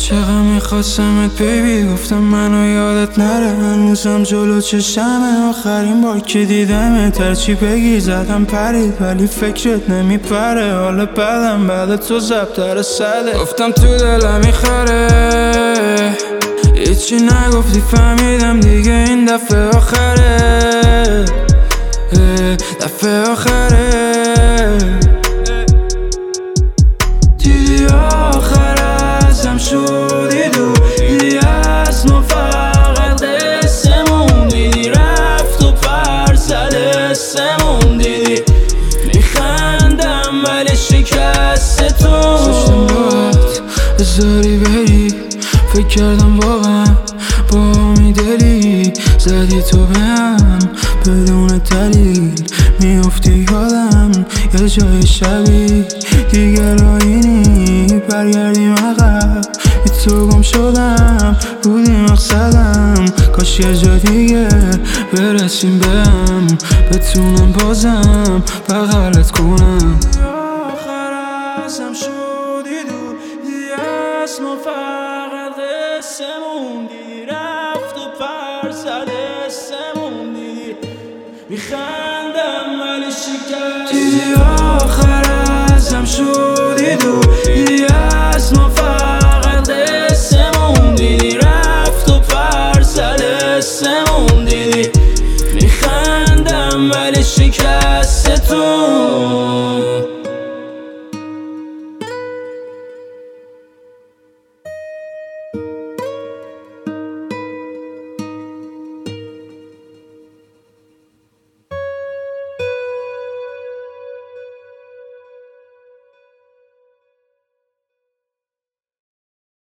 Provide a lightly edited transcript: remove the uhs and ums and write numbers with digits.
چقدر میخواستمت بیبی، گفتم منو یادت نره. هنوزم جلو چشمه، آخرین بار که دیدمه ترچی بگی زدم پرید، ولی فکرت نمیپره. حالا بعدم بعد تو زبطر صده. گفتم تو دلم میخوره، هیچی نگفتی فهمیدم دیگه این دفعه آخره، دفعه آخره. دیدی آخر ازم شدی دور، دیدی از ما فقط قصمون، دیدی رفت و پر زد اسمون، دیدی میخندم ولی شکستتون. زشتم باید بذاری بری، فکر کردم واقعا با میدلی، زدی تو بهم بدون دلیل، میافتی یادم یه جای شبیه دیگه راهی برگردیم عقب. بی تو گم شدم، بودی مقصدم، کاش یه جا دیگه برسیم بهم، بتونم بازم بغلت کنم. آخر ازم شدی دور، دیدی از ما فقط قصمون، دیدی رفت و پر زد اسمون، دیدی میخندم ولی شکست.